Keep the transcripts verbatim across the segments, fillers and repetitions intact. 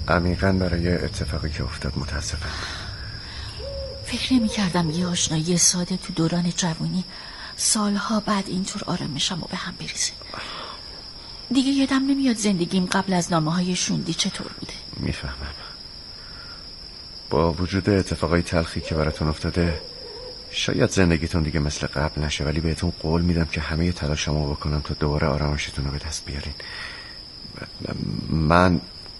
عمیقاً برای اتفاقی که افتاد متاسفم. فکر نمی کردم یه آشنایی ساده تو دوران جوانی سالها بعد اینطور آرامشم رو به هم بریزه. دیگه یادم نمیاد زندگیم قبل از نامه های شوندی چطور بوده. میفهمم. با وجود اتفاقای تلخی که براتون افتاده شاید زندگیتون دیگه مثل قبل نشه، ولی بهتون قول میدم که همه تلاشمو بکنم تا دوباره آرامشتون رو به دست بیارین. من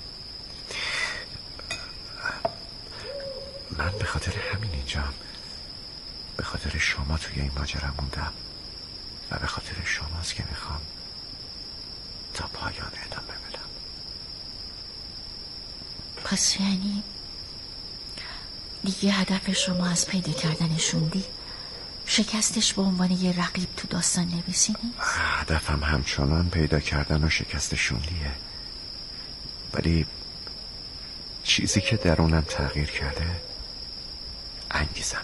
من به خاطر همین اینجام، به خاطر شما توی این ماجرا موندم و به خاطر شماست که میخوام تا پایان ادامه بدم. پس یعنی دیگه هدف شما از پیدا کردن شوندی شکستش به عنوان یه رقیب تو داستان نویسی نیست؟ هدفم همچنان پیدا کردن و شکست شوندیه، ولی چیزی که درونم تغییر کرده انگیزمه.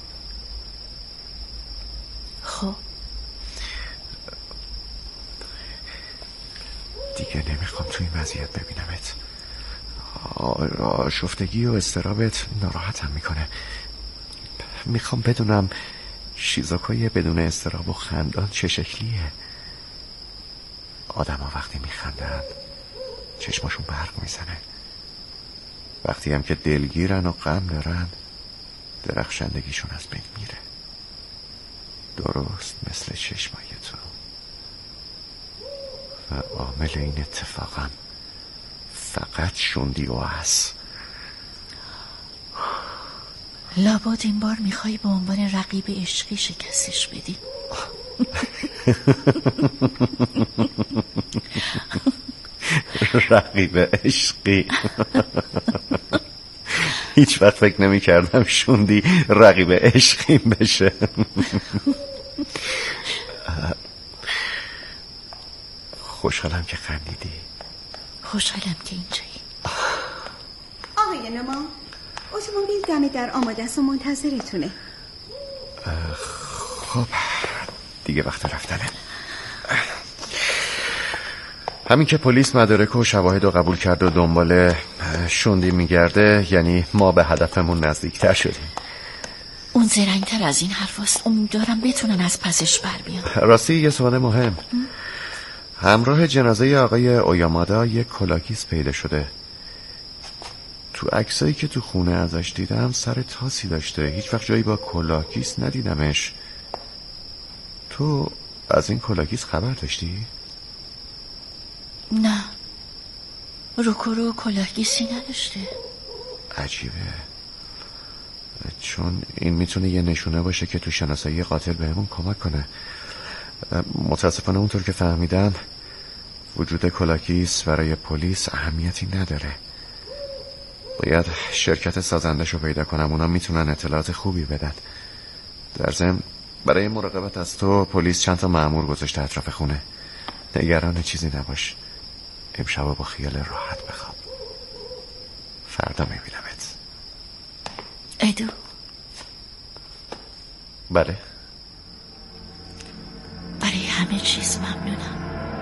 خب دیگه نمیخوام تو این وضعیت ببینمت. آشفتگی و اضطرابت ناراحتم میکنه. میخوام بدونم شیزوکای بدون اضطراب و خندان چه شکلیه. آدم ها وقتی میخندن چشماشون برق میزنه، وقتی هم که دلگیرن و غم دارن درخشندگیشون از بین میره، درست مثل چشمای تو. و عامل این اتفاقم فقط شوندی و هست. لابد این بار میخوای به عنوان رقیب عشقی شکستش بدی. رقیب عشقی؟ هیچ وقت فکر نمی کردم شوندی رقیب عشقی بشه. خوشحالم که خندیدی. خوشحالم که اینجایی. آقای نما، اتومبیل دم در آماده است و منتظرتونه. خب دیگه وقت رفتنه. همین که پلیس مدارک و شواهد رو قبول کرد و دنبال شوندی میگرده، یعنی ما به هدفمون نزدیکتر شدیم. اون زرنگتر از این حرف است. امیدوارم بتونن از پسش بر بیان. راستی یه سوال مهم. همراه جنازه آقای اویامادا یک کلاکیس پیدا شده. تو عکسایی که تو خونه ازش دیدم سر تاسی داشته. هیچ وقت جایی با کلاکیس ندیدمش. تو از این کلاکیس خبر داشتی؟ نه، روکورو کلاکیسی نداشته. عجیبه، چون این میتونه یه نشونه باشه که تو شناسایی قاتل بهمون کمک کنه. متاسفانه اونطور که فهمیدم وجود کلاکیس برای پلیس اهمیتی نداره. باید شرکت سازندش رو پیدا کنم، اونا میتونن اطلاعات خوبی بدن. در ضمن برای مراقبت از تو پلیس چند تا مأمور گذاشته اطراف خونه. نگران چیزی نباش، امشب با خیال راحت بخواب. فردا میبینمت. ادو. بله. برای همه چیز ممنونم.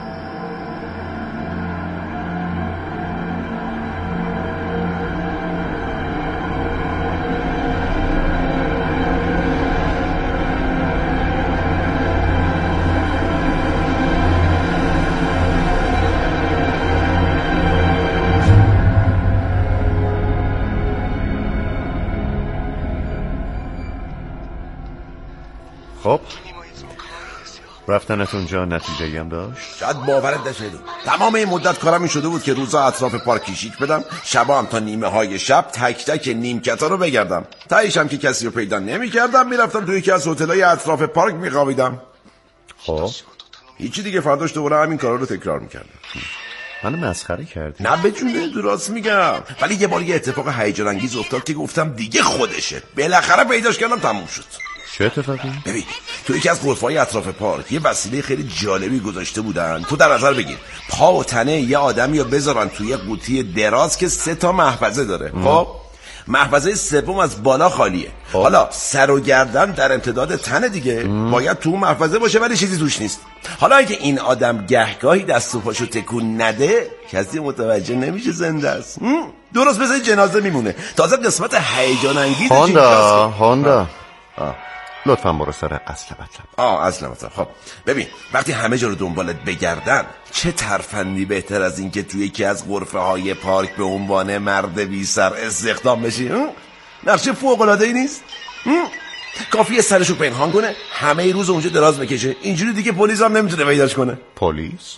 خب رفتنتون جا نتیجه‌ای هم داشت؟ شاید باورت نشه. تمام این مدت کارم این شده بود که روزا اطراف پارک کشیک بدم، شبا هم تا نیمه های شب تک تک نیمکتا رو بگردم. تاییش هم که کسی رو پیدا نمی کردم میرفتم توی یکی از هتل‌های اطراف پارک میخوابیدم. خب هیچی دیگه، فرداش دوباره همین کارا رو تکرار میکردم. منو مسخره کردی؟ نه به جونه، درست میگم. ولی یه بار یه اتفاق هیجان انگیز افتاد که گفتم دیگه خودشه. بالاخره پیداش کردم، تموم شد. چه اتفاقی؟ ببین تو یکی از غرفه‌های اطراف پارک یه وسیله خیلی جالبی گذاشته بودن. تو در نظر بگیر پا و تنه یه آدمی رو بذارن توی قوطی دراز که سه تا محفظه داره. خب محفظه سوم از بالا خالیه. آه. حالا سر و گردن در امتداد تن دیگه ام. باید تو محفظه باشه ولی چیزی توش نیست. حالا اگه این آدم گهگاهی دست و پاشو تکون نده کسی متوجه نمیشه زنده است. درست مثل جنازه میمونه. تازه قسمت هیجان انگیزه. هوندا هوندا لطفا برو سر اصل مطلب. آه اصل مطلب. خب ببین وقتی همه جا رو دنبالت بگردن چه ترفندی بهتر از این که توی یکی از غرفه های پارک به عنوان مرد بی سر استخدام بشی؟ نقشه فوق‌العاده‌ای نیست؟ کافیه سرشو پنهان کنه همه روز اونجا دراز بکشه، اینجوری دیگه پلیس هم نمیتونه پیداش کنه. پلیس؟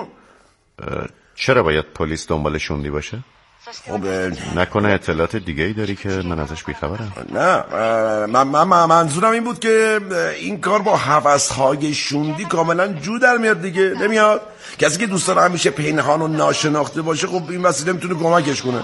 چرا باید پلیس دنبال شوندی باشه؟ خب نکنه اطلاعات دیگه ای داری که من ازش بیخبرم؟ نه من, من منظورم این بود که این کار با هوس‌های شوندی کاملا جو در میاد دیگه. نمیاد؟ کسی که دوست داره همیشه پنهان و ناشناخته باشه خب این وسیله میتونه کمکش کنه.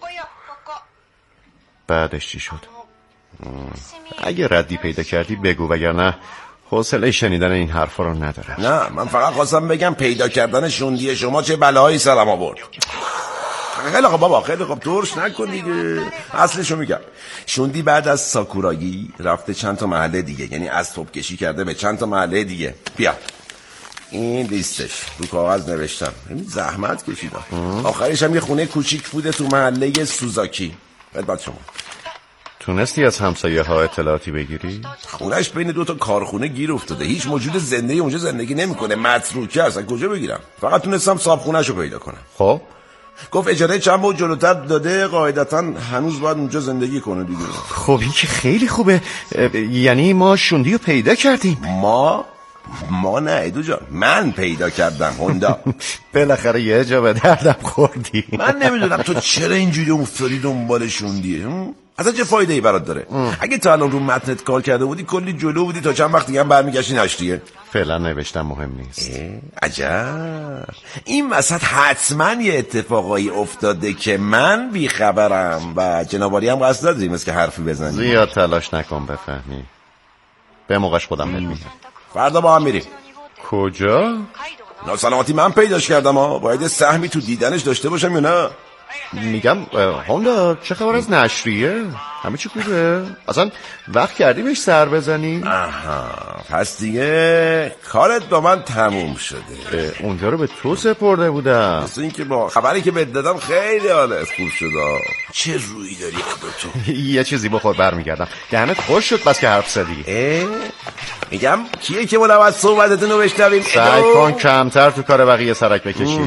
بعدش چی شد؟ اگه ردی پیدا کردی بگو وگرنه حوصله شنیدن این حرفا رو ندارم. نه من فقط خواستم بگم پیدا کردن شوندی شما چه بلاهایی سرم آورد. خیلی خوب بابا خیلی خوب ترش نکن دیگه. اصلشو میگم شوندی بعد از ساکوراگی رفته چند تا محله دیگه، یعنی از توپ کشی کرده به چند تا محله دیگه. بیا این لیستش رو کاغذ نوشتم، زحمت کشیدم. آخرش هم یه خونه کوچیک بوده تو محله سوزاکی. خدمت شما. تونستی از همسایه ها اطلاعاتی بگیری؟ خونش بین دو تا کارخونه گیر افتاده، هیچ موجود زنده اونجا زندگی نمیکنه، متروکه است. کجا بگیرم؟ فقط تونستم صاحب خونه‌شو پیدا کنم. خب گفت اجاره چند بود جلوتر داده، قاعدتا هنوز باید اونجا زندگی کنه دیگه. خب این که خیلی خوبه. یعنی ما شوندی رو پیدا کردیم. ما ما نه ایدو جان، من پیدا کردم. هوندا بالاخره یه جا به دردم خوردی. من نمیدونم تو چرا اینجوری افتادی دنبال شوندیه. اصلا چه فایده ای برات داره؟ ام. اگه تا الان رو متنت کار کرده بودی کلی جلو بودی، تا چند وقت دیگه هم برمیگشتی نشتیه. فعلا نوشتم مهم نیست. عجب این وسط حتما یه اتفاقایی افتاده که من بیخبرم و جنابالی هم قصد داریم است که حرفی بزنی. زیاد تلاش نکن بفهمی، به موقعش خودم بهت میگم. فردا با هم میریم. کجا؟ ناسلامتی من پیداش کردم ها، باید سهمی تو دیدنش داشته باشم یا نه؟ میگم هوندا چه خبر از نشریه؟ همه چی خوبه؟ اصلا وقت کردی بهش سر بزنی؟ آها پس دیگه کارت با من تموم شده. اونجا رو به تو سپرده بودم. مثل این که با خبری که بهت دادم خیلی حالت خوب شده. چه روی داری تو؟ یه چیزی بخور برمیگردم. دهنت خوش شد بس که حرف زدی. میگم کیه که ملوث صحبتتون رو بشنویم؟ سعی کن کمتر تو کار بقیه سرک بکشی.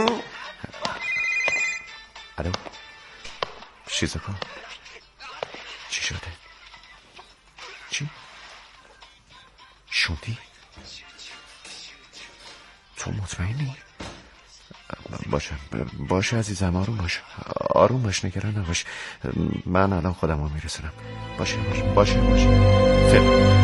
الو شیزوکا چی شده؟ چی؟ شوندی؟ تو مطمئنی؟ باشه باشه عزیزم، آروم باش آروم باش نگران نباش، من الان خودم رو میرسونم. باشه باشه باشه باشه فعلا.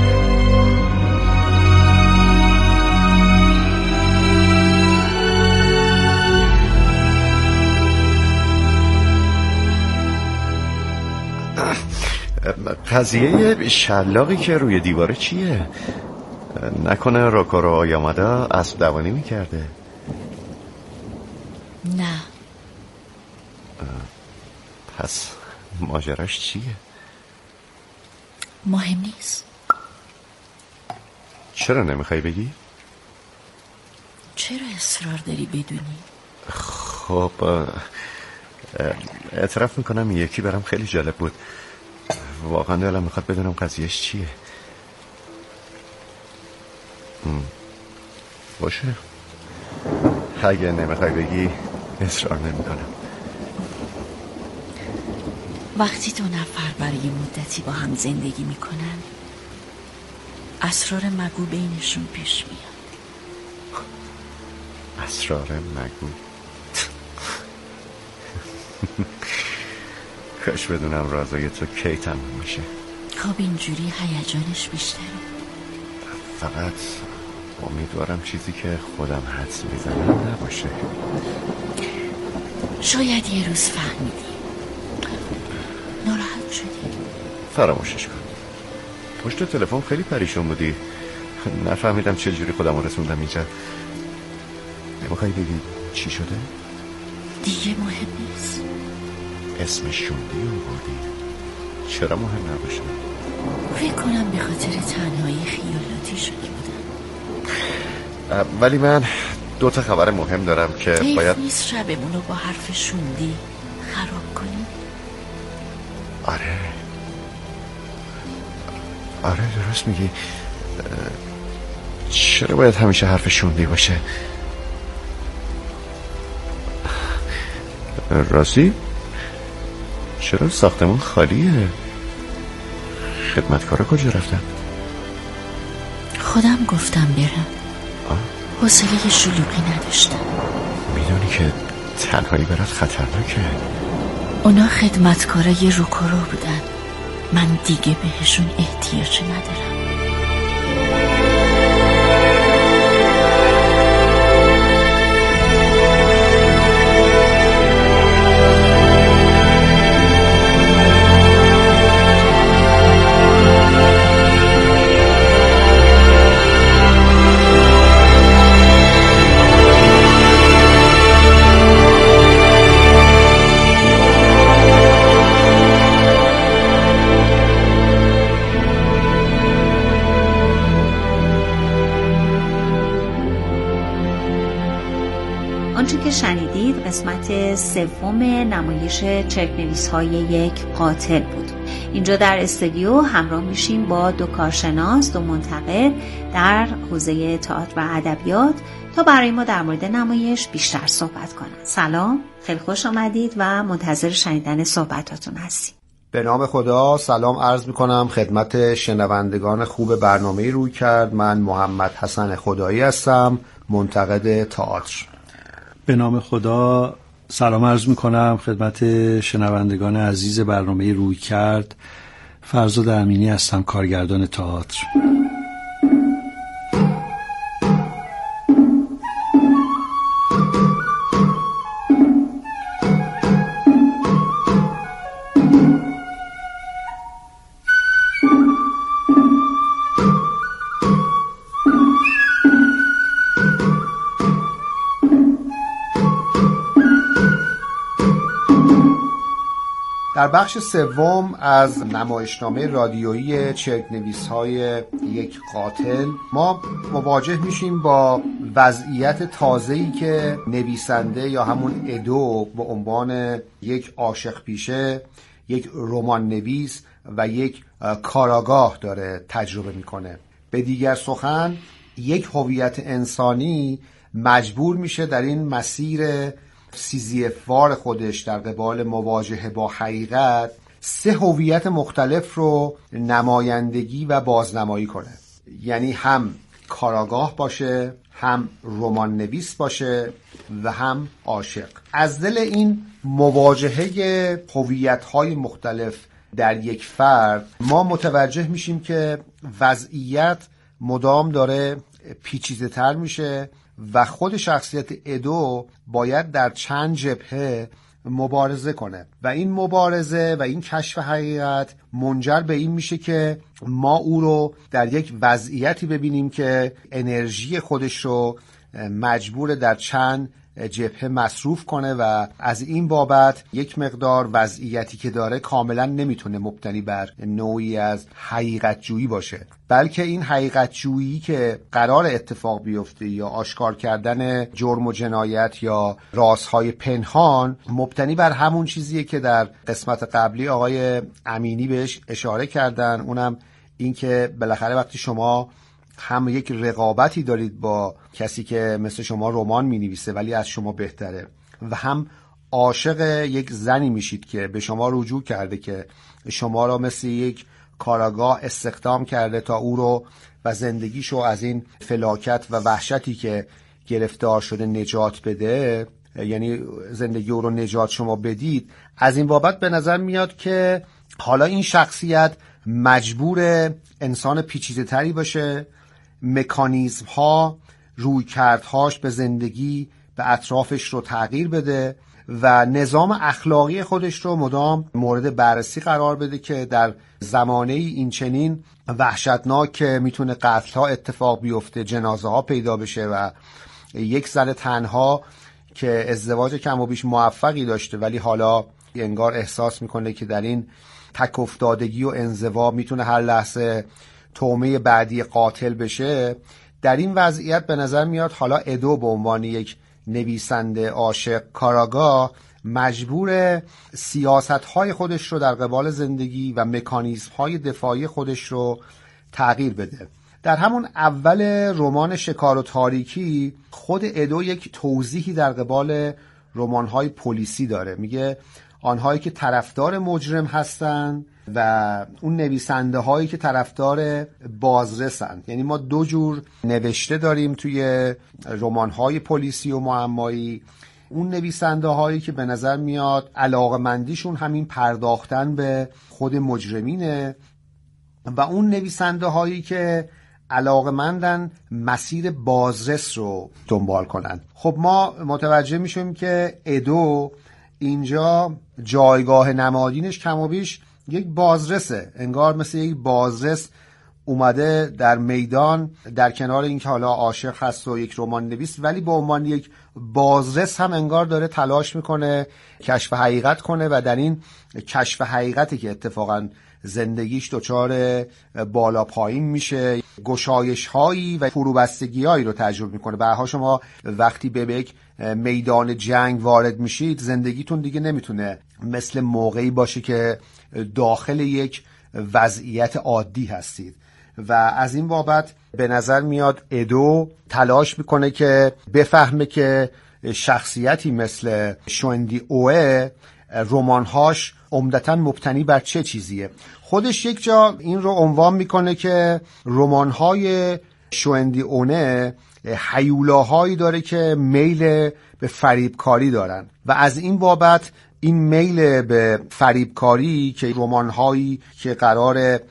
قضیه شلاقی که روی دیواره چیه؟ نکنه روکورو آیامادا اسب دوانی میکرده؟ نه. پس ماجراش چیه؟ مهم نیست. چرا نمیخوای بگی؟ چرا اصرار داری بدونی؟ خب اعتراف میکنم یکی برام خیلی جالب بود، واقعا دلم میخواد بدونم قضیهش چیه. باشه اگه نمیخوای بگی اصرار نمیکنم. وقتی دو نفر برای مدتی با هم زندگی میکنن اسرار مگو بینشون پیش میاد. اسرار مگو؟ کاش بدونم رازای تو کی تموم میشه. خب اینجوری هیجانش بیشتره. فقط امیدوارم چیزی که خودم حدس میزنم نباشه. شاید یه روز فهمیدی. ناراحت شدی. فراموشش کن. پشت تلفن خیلی پریشون بودی، نفهمیدم چجوری خودم رو رسوندم اینجا. نمیخوای بگی چی شده؟ دیگه مهم نیست. اسم شوندی رو بردی؟ چرا مهم نباشه؟ فکر کنم به خاطر تنهایی خیالاتی شده بودم. ولی من دو تا خبر مهم دارم که حیف باید نیست شبمون رو با حرف شوندی خراب کنی؟ آره آره درست میگی. چرا باید همیشه حرف شوندی باشه؟ راستی چرا ساختمون خالیه؟ خدمتکارا کجا رفتن؟ خودم گفتم برم. حوصله شلوغی نداشتم. میدونی که تنهایی برات خطرناکه. اونا خدمتکارای روکورو بودن. من دیگه بهشون احتیاجی ندارم. آنچه که شنیدید قسمت سوم نمایش چرک‌نویس‌های یک قاتل بود. اینجا در استودیو همراه میشیم با دو کارشناس، دو منتقد در حوزه تئاتر و ادبیات تا برای ما در مورد نمایش بیشتر صحبت کنند. سلام، خیلی خوش آمدید و منتظر شنیدن صحبتاتون هستیم. به نام خدا سلام عرض میکنم خدمت شنوندگان خوب برنامه روی کرد. من محمد حسن خدایی هستم، منتقد تئاتر. به نام خدا سلام عرض میکنم خدمت شنوندگان عزیز برنامه روی کرد. فرزاد امینی هستم، کارگردان تئاتر. در بخش سوم از نمایشنامه رادیویی چرک‌نویس‌های یک قاتل ما مواجه میشیم با وضعیت تازه‌ای که نویسنده یا همون ادو به عنوان یک عاشق پیشه، یک رمان نویس و یک کاراگاه داره تجربه میکنه. به دیگر سخن یک هویت انسانی مجبور میشه در این مسیر سیزیفوار خودش در قبال مواجهه با حقیقت سه هویت مختلف رو نمایندگی و بازنمایی کنه. یعنی هم کاراگاه باشه، هم رمان نویس باشه و هم عاشق. از دل این مواجهه هویت‌های مختلف در یک فرد ما متوجه میشیم که وضعیت مدام داره پیچیده‌تر میشه و خود شخصیت ادو باید در چند جبهه مبارزه کنه و این مبارزه و این کشف حقیقت منجر به این میشه که ما او رو در یک وضعیتی ببینیم که انرژی خودش رو مجبور در چند جبهه مصروف کنه و از این بابت یک مقدار وضعیتی که داره کاملا نمیتونه مبتنی بر نوعی از حقیقت جویی باشه، بلکه این حقیقت جویی که قرار اتفاق بیفته یا آشکار کردن جرم و جنایت یا رازهای پنهان مبتنی بر همون چیزیه که در قسمت قبلی آقای امینی بهش اشاره کردن، اونم این که بالاخره وقتی شما هم یک رقابتی دارید با کسی که مثل شما رمان می‌نویسه ولی از شما بهتره و هم عاشق یک زنی میشید که به شما رجوع کرده که شما را مثل یک کاراگاه استخدام کرده تا او رو و زندگیشو از این فلاکت و وحشتی که گرفتار شده نجات بده، یعنی زندگی او رو نجات شما بدید. از این بابت به نظر میاد که حالا این شخصیت مجبور انسان پیچیده تری باشه، مکانیزم ها رویکردهاش به زندگی به اطرافش رو تغییر بده و نظام اخلاقی خودش رو مدام مورد بررسی قرار بده که در زمانه این چنین وحشتناک که میتونه قتل ها اتفاق بیفته، جنازه ها پیدا بشه و یک زن تنها که ازدواج کم و بیش موفقی داشته ولی حالا انگار احساس میکنه که در این تک افتادگی و انزوا میتونه هر لحظه تومه بعدی قاتل بشه، در این وضعیت به نظر میاد حالا ادو به عنوان یک نویسنده عاشق کاراگاه مجبور سیاست‌های خودش رو در قبال زندگی و مکانیزم‌های دفاعی خودش رو تغییر بده. در همون اول رمان شکار و تاریکی خود ادو یک توضیحی در قبال رمان‌های پلیسی داره. میگه آنهایی که طرفدار مجرم هستن و اون نویسنده هایی که طرفدار بازرسن. یعنی ما دو جور نوشته داریم توی رمان های پلیسی و معمایی. اون نویسنده هایی که به نظر میاد علاقمندیشون همین پرداختن به خود مجرمینه و اون نویسنده هایی که علاقمندن مسیر بازرس رو دنبال کنن. خب ما متوجه میشیم که ادو اینجا جایگاه نمادینش کم و بیش یک بازرسه، انگار مثل یک بازرس اومده در میدان، در کنار اینکه حالا عاشق هست و یک رمان نویس، ولی به عنوان یک بازرس هم انگار داره تلاش میکنه کشف حقیقت کنه و در این کشف حقیقتی که اتفاقا زندگیش دچار بالا پایین میشه، گشایش هایی و فروبستگی هایی رو تجربه میکنه. بعدها شما وقتی به یک میدان جنگ وارد میشید زندگیتون دیگه نمیتونه مثل موقعی باشه که داخل یک وضعیت عادی هستید و از این بابت به نظر میاد ادو تلاش میکنه که بفهمه که شخصیتی مثل شوندی اوه رمانهاش عمدتاً مبتنی بر چه چیزیه. خودش یک جا این رو عنوان میکنه که رمان‌های شوندی اونه هیولاهایی داره که میل به فریبکاری دارن و از این بابت این میل به فریبکاری که رمان‌هایی که قرار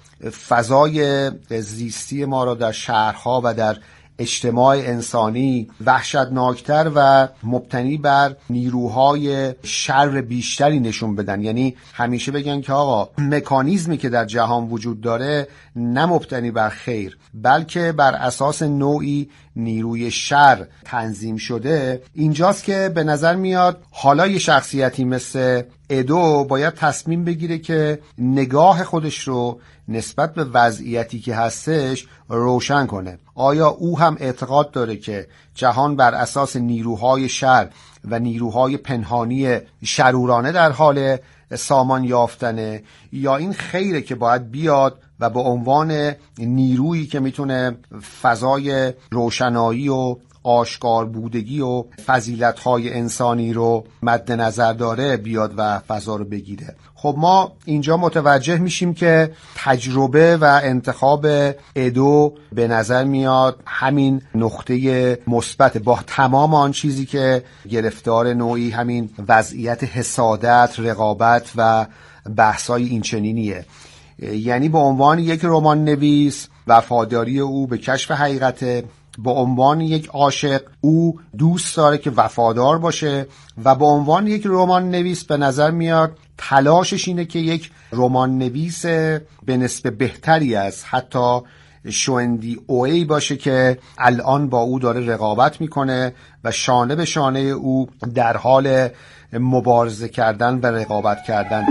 فضای زیستی ما را در شهرها و در اجتماع انسانی وحشتناکتر و مبتنی بر نیروهای شر بیشتری نشون بدن. یعنی همیشه بگن که آقا مکانیزمی که در جهان وجود داره نه مبتنی بر خیر بلکه بر اساس نوعی نیروی شر تنظیم شده. اینجاست که به نظر میاد حالا یه شخصیتی مثل ادو باید تصمیم بگیره که نگاه خودش رو نسبت به وضعیتی که هستش روشن کنه. آیا او هم اعتقاد داره که جهان بر اساس نیروهای شر و نیروهای پنهانی شرورانه در حال سامان یافتنه، یا این خیره که باید بیاد و به عنوان نیرویی که میتونه فضای روشنایی و آشکار بودگی و فضیلت‌های انسانی رو مد نظر داره بیاد و فضا رو بگیره. خب ما اینجا متوجه میشیم که تجربه و انتخاب ادو به نظر میاد همین نقطه مثبت با تمام آن چیزی که گرفتار نوعی همین وضعیت حسادت، رقابت و بحثای اینچنینیه. یعنی به عنوان یک رمان نویس وفاداری او به کشف حقیقت، به عنوان یک عاشق او دوست داره که وفادار باشه و به عنوان یک رمان نویس به نظر میاد تلاشش اینه که یک رمان نویس به نسبت بهتری از حتی شوندی اوی باشه که الان با او داره رقابت میکنه و شانه به شانه او در حال مبارزه کردن و رقابت کردن.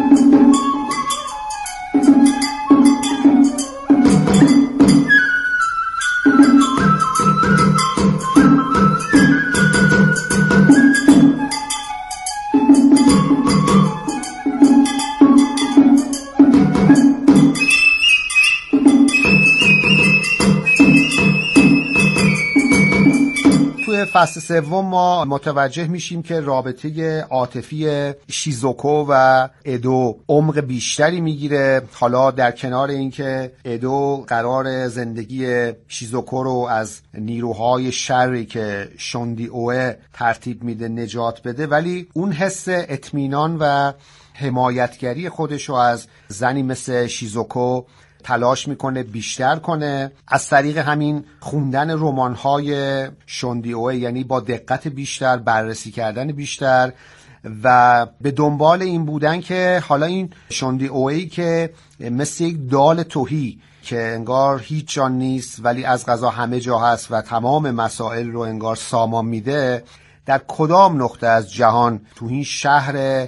فصل سوم ما متوجه میشیم که رابطه عاطفی شیزوکو و ادو عمق بیشتری میگیره. حالا در کنار اینکه ادو قرار زندگی شیزوکو رو از نیروهای شری که شوندی اوه ترتیب میده نجات بده، ولی اون حس اطمینان و حمایتگری خودش رو از زنی مثل شیزوکو تلاش میکنه بیشتر کنه از طریق همین خوندن رمان‌های شوندی اوه، یعنی با دقت بیشتر، بررسی کردن بیشتر و به دنبال این بودن که حالا این شوندی اوهی که مثل یک دال تهی که انگار هیچ جا نیست ولی از قضا همه جا هست و تمام مسائل رو انگار سامان میده، در کدام نقطه از جهان تو این شهر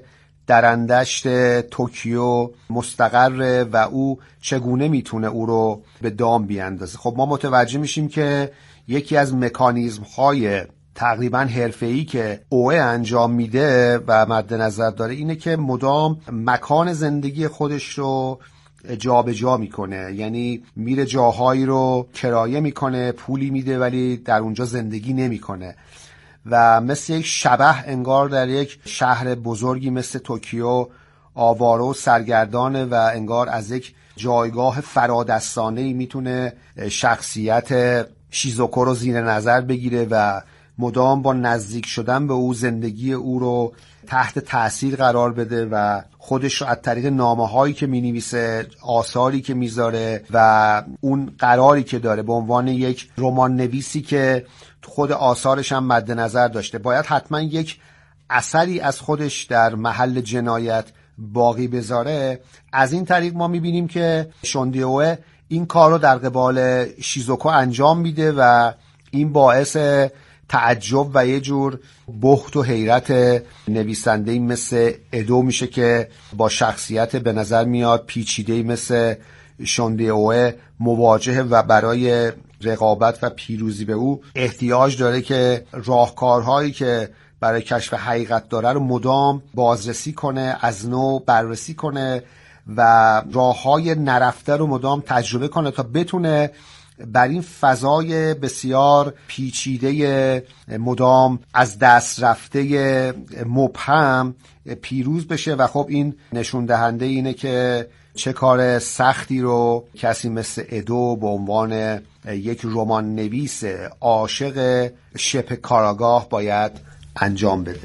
درندشت توکیو مستقره و او چگونه میتونه او رو به دام بیاندازه. خب ما متوجه میشیم که یکی از مکانیزم های تقریبا حرفه‌ای که اوه انجام میده و مد نظر داره اینه که مدام مکان زندگی خودش رو جا به جا میکنه، یعنی میره جاهایی رو کرایه میکنه، پولی میده ولی در اونجا زندگی نمیکنه و مثل یک شبح انگار در یک شهر بزرگی مثل توکیو آواره و سرگردانه و انگار از یک جایگاه فرادستانه‌ای میتونه شخصیت شیزوکو رو زیر نظر بگیره و مدام با نزدیک شدن به او زندگی او رو تحت تأثیر قرار بده و خودش رو از طریق نامه‌هایی که می‌نویسه، آثاری که میذاره و اون قراری که داره به عنوان یک رمان نویسی که خود آثارش هم مد نظر داشته باید حتما یک اثری از خودش در محل جنایت باقی بذاره. از این طریق ما می‌بینیم که شوندی اوه این کار رو در قبال شیزوکو انجام میده و این باعث تعجب و یه جور بهت و حیرت نویسنده‌ای مثل ادو میشه که با شخصیت به نظر میاد پیچیده‌ای مثل شوندی اوه مواجهه و برای رقابت و پیروزی به او احتیاج داره که راهکارهایی که برای کشف حقیقت داره رو مدام بازرسی کنه، از نو بررسی کنه و راههای نرفته رو مدام تجربه کنه تا بتونه بر این فضای بسیار پیچیده مدام از دست رفته مبهم پیروز بشه و خب این نشون دهنده اینه که چه کار سختی رو کسی مثل ادو به عنوان یک رمان نویس عاشق شبه کاراگاه باید انجام بده.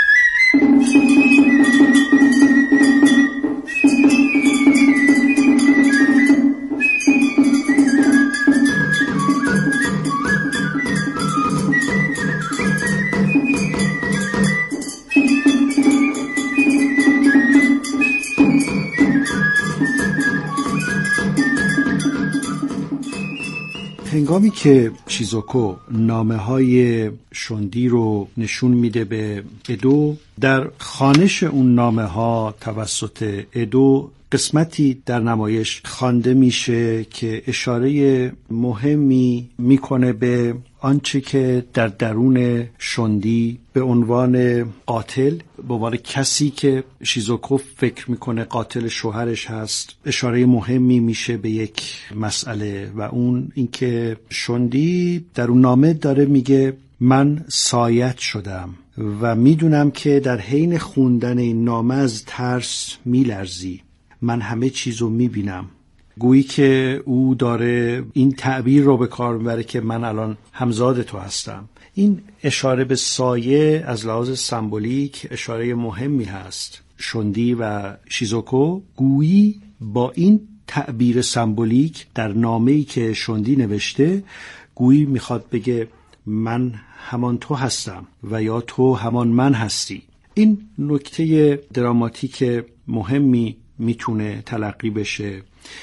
هنگامی که شیزوکو نامه های شوندی رو نشون میده به ادو، در خوانش اون نامه ها توسط ادو قسمتی در نمایش خوانده میشه که اشاره مهمی میکنه به آنچه که در درون شوندی به عنوان قاتل، به عنوان کسی که شیزوکو فکر میکنه قاتل شوهرش هست، اشاره مهمی میشه به یک مسئله و اون اینکه شوندی در اون نامه داره میگه من سایت شدم و میدونم که در حین خوندن این نامه از ترس میلرزی، من همه چیزو میبینم. گویی که او داره این تعبیر رو به کار میبره که من الان همزاد تو هستم. این اشاره به سایه از لحاظ سمبولیک اشاره مهمی هست. شوندی و شیزوکو گویی با این تعبیر سمبولیک در نامه‌ای که شوندی نوشته گویی میخواد بگه من همان تو هستم و یا تو همان من هستی. این نکته دراماتیک مهمی میتونه تلقی بشه.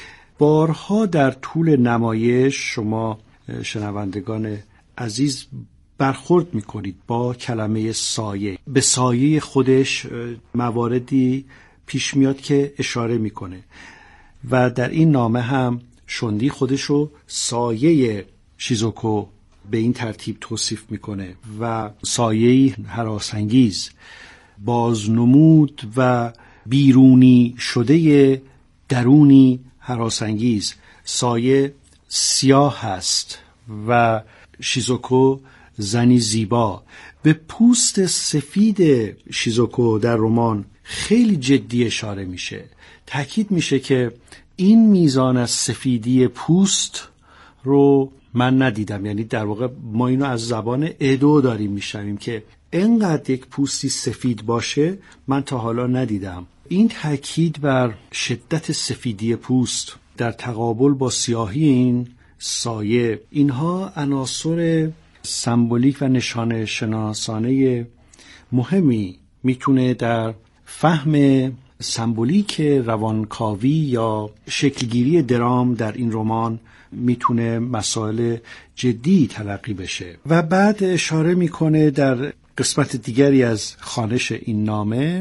بارها در طول نمایش شما شنوندگان عزیز برخورد میکنید با کلمه سایه. به سایه خودش مواردی پیش میاد که اشاره میکنه و در این نامه هم شوندی خودشو سایه شیزوکو به این ترتیب توصیف میکنه و سایه هراسانگیز، بازنمود و بیرونی شده درونی هراسانگیز. سایه سیاه هست و شیزوکو زنی زیبا. به پوست سفید شیزوکو در رمان خیلی جدی اشاره میشه. تاکید میشه که این میزان از سفیدی پوست رو من ندیدم، یعنی در واقع ما اینو از زبان ادو داریم میشنویم که اینقدر یک پوستی سفید باشه من تا حالا ندیدم. این تاکید بر شدت سفیدی پوست در تقابل با سیاهی این سایه، اینها عناصر سمبولیک و نشانه شناسانه مهمی میتونه در فهم سمبولیک روانکاوی یا شکلگیری درام در این رمان میتونه مسائل جدی تلقی بشه. و بعد اشاره میکنه در قسمت دیگری از خوانش این نامه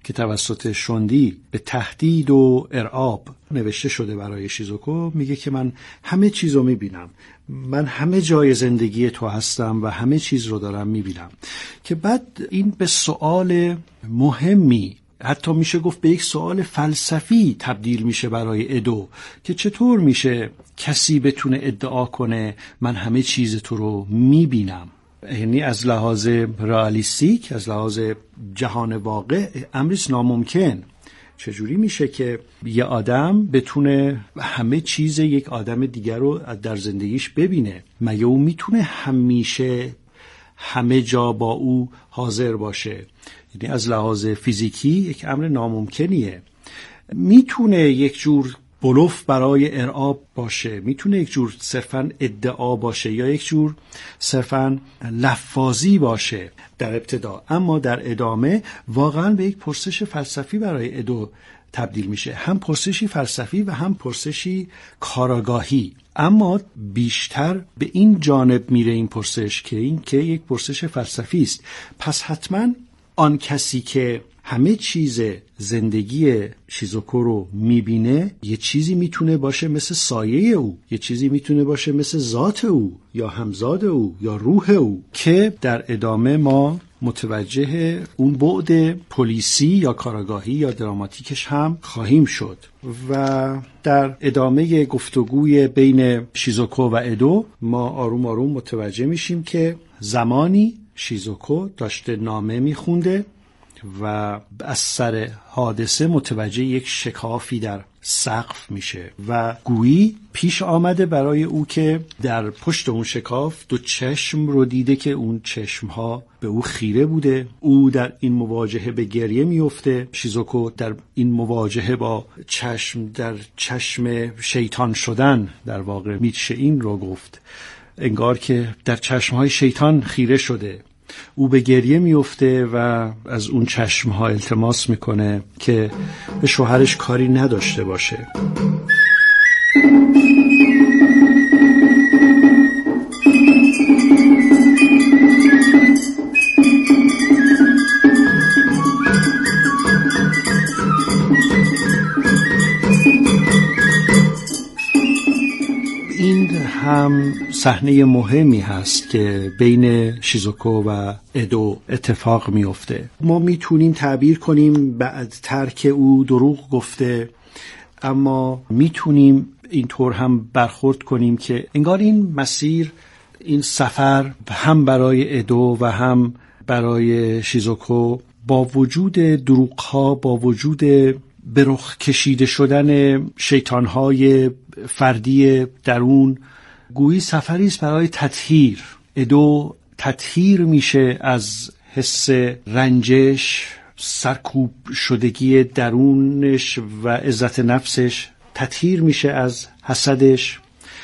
که توسط شوندی به تهدید و ارعاب نوشته شده برای شیزوکو میگه که من همه چیز رو میبینم، من همه جای زندگی تو هستم و همه چیز رو دارم میبینم. که بعد این به سوال مهمی، حتی میشه گفت به یک سوال فلسفی تبدیل میشه برای ادو، که چطور میشه کسی بتونه ادعا کنه من همه چیز تو رو میبینم. یعنی از لحاظ رئالیستیک، از لحاظ جهان واقع امریست ناممکن. چجوری میشه که یه آدم بتونه همه چیز یک آدم دیگر رو در زندگیش ببینه؟ مگه او میتونه همیشه همه جا با او حاضر باشه؟ یعنی از لحاظ فیزیکی یک امر ناممکنیه. میتونه یک جور بلوف برای ارعاب باشه، میتونه یک جور صرفاً ادعا باشه یا یک جور صرفاً لفاظی باشه در ابتدا، اما در ادامه واقعاً به یک پرسش فلسفی برای ادو تبدیل میشه، هم پرسشی فلسفی و هم پرسشی کاراگاهی. اما بیشتر به این جانب میره این پرسش که این که یک پرسش فلسفی است. پس حتماً آن کسی که همه چیز زندگی شیزوکو رو میبینه یه چیزی میتونه باشه مثل سایه او، یه چیزی میتونه باشه مثل ذات او یا همزاد او یا روح او، که در ادامه ما متوجه اون بعد پلیسی یا کاراگاهی یا دراماتیکش هم خواهیم شد. و در ادامه گفتگوی بین شیزوکو و ادو ما آروم آروم متوجه میشیم که زمانی شیزوکو داشته نامه میخونده و از سر حادثه متوجه یک شکافی در سقف میشه و گویی پیش آمده برای او که در پشت اون شکاف دو چشم رو دیده که اون چشمها به او خیره بوده. او در این مواجهه به گریه میفته. شیزوکو در این مواجهه با چشم در چشم شیطان شدن در واقع میشه این رو گفت، انگار که در چشمهای شیطان خیره شده. او به گریه میفته و از اون چشمها التماس میکنه که به شوهرش کاری نداشته باشه. هم صحنه مهمی هست که بین شیزوکو و ادو اتفاق میفته. ما میتونیم تعبیر کنیم بعد ترک او دروغ گفته، اما میتونیم اینطور هم برخورد کنیم که انگار این مسیر، این سفر هم برای ادو و هم برای شیزوکو با وجود دروغ‌ها، با وجود به رخ کشیده شدن شیطان‌های فردی درون، گویی سفری است برای تطهیر. ادو تطهیر میشه از حس رنجش، سرکوب شدگی درونش و عزت نفسش، تطهیر میشه از حسدش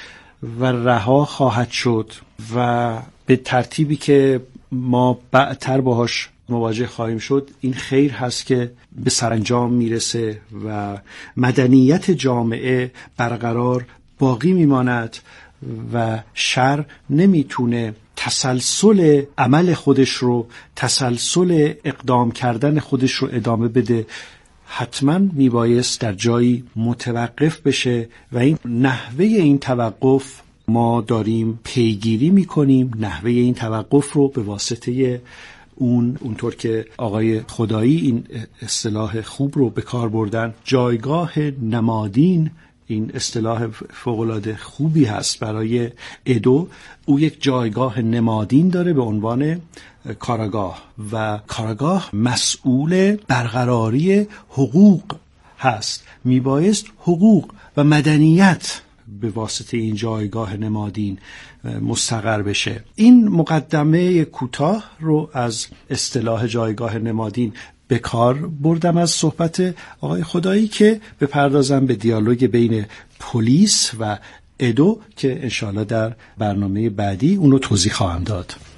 و رها خواهد شد و به ترتیبی که ما بعدتر باهاش مواجه خواهیم شد این خیر هست که به سرانجام میرسه و مدنیت جامعه برقرار باقی میماند و شر نمیتونه تسلسل عمل خودش رو، تسلسل اقدام کردن خودش رو ادامه بده. حتما میبایست در جایی متوقف بشه و این نحوه این توقف ما داریم پیگیری میکنیم. نحوه این توقف رو به واسطه اون اونطور که آقای خدایی این اصطلاح خوب رو به کار بردن، جایگاه نمادین، این اصطلاح فوق‌العاده خوبی هست برای ادو. او یک جایگاه نمادین داره به عنوان کاراگاه و کاراگاه مسئول برقراری حقوق هست. میبایست حقوق و مدنیت به واسطه این جایگاه نمادین مستقر بشه. این مقدمه کوتاه رو از اصطلاح جایگاه نمادین به کار بردم از صحبت آقای خدایی که بپردازم به دیالوگ بین پلیس و ادو که انشاءالله در برنامه بعدی اون رو توضیح خواهم داد.